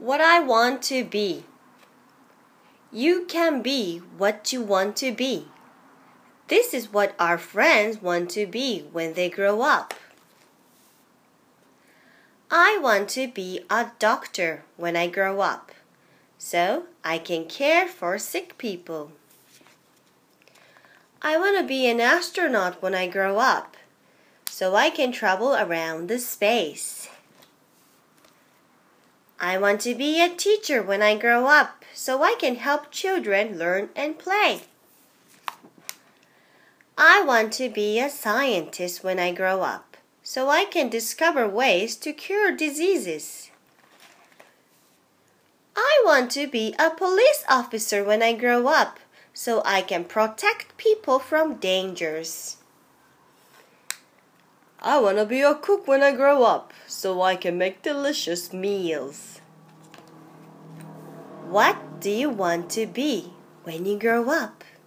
What I want to be. You can be what you want to be. This is what our friends want to be when they grow up. I want to be a doctor when I grow up, so I can care for sick people. I want to be an astronaut when I grow up, so I can travel around the space. I want to be a teacher when I grow up, so I can help children learn and play. I want to be a scientist when I grow up, so I can discover ways to cure diseases. I want to be a police officer when I grow up, so I can protect people from dangers. I want to be a cook when I grow up, so I can make delicious meals. What do you want to be when you grow up?